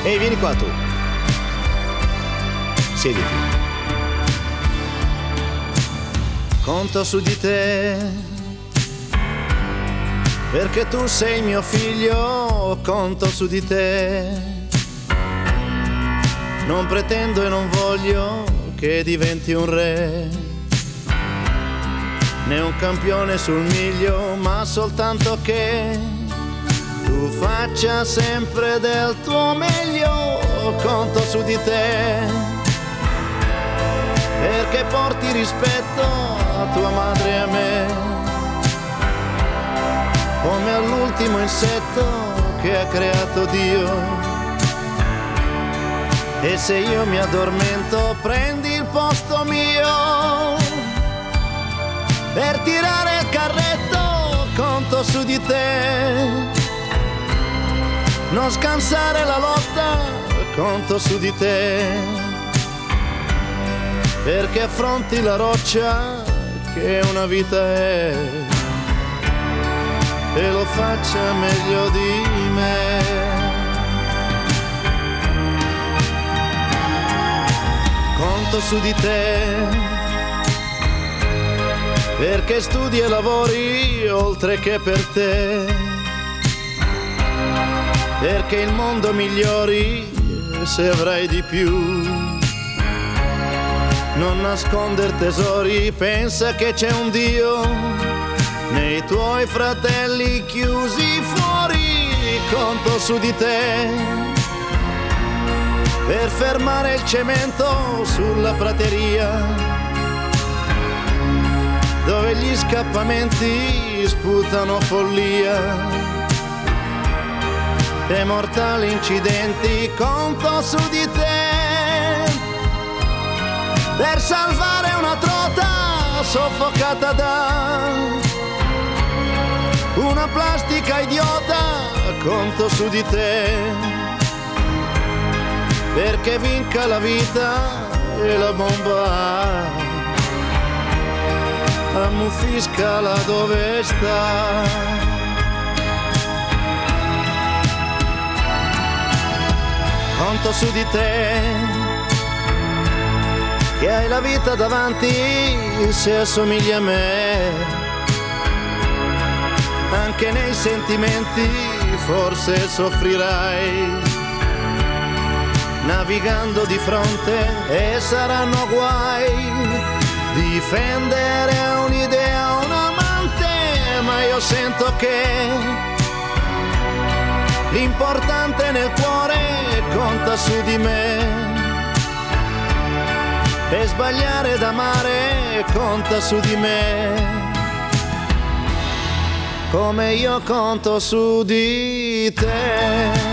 Ehi, vieni qua tu. Siediti. Conto su di te, perché tu sei mio figlio, conto su di te. Non pretendo e non voglio che diventi un re, né un campione sul miglio, ma soltanto che tu faccia sempre del tuo meglio. Conto su di te, perché porti rispetto a tua madre e a me, come all'ultimo insetto che ha creato Dio. E se io mi addormento prendi il posto mio, per tirare il carretto conto su di te, non scansare la lotta conto su di te, perché affronti la roccia che una vita è, e lo faccia meglio di me. Conto su di te, perché studi e lavori oltre che per te, perché il mondo migliori se avrai di più. Non nasconder tesori, pensa che c'è un Dio nei tuoi fratelli chiusi fuori. Conto su di te, per fermare il cemento sulla prateria, dove gli scappamenti sputano follia e mortali incidenti. Conto su di te, per salvare una trota soffocata da una plastica idiota. Conto su di te, perché vinca la vita e la bomba ammuffiscala dove sta. Conto su di te, che hai la vita davanti se assomigli a me, anche nei sentimenti forse soffrirai, navigando di fronte e saranno guai, difendere un'idea, un amante, ma io sento che l'importante nel cuore conta su di me, e sbagliare d'amare conta su di me, come io conto su di te.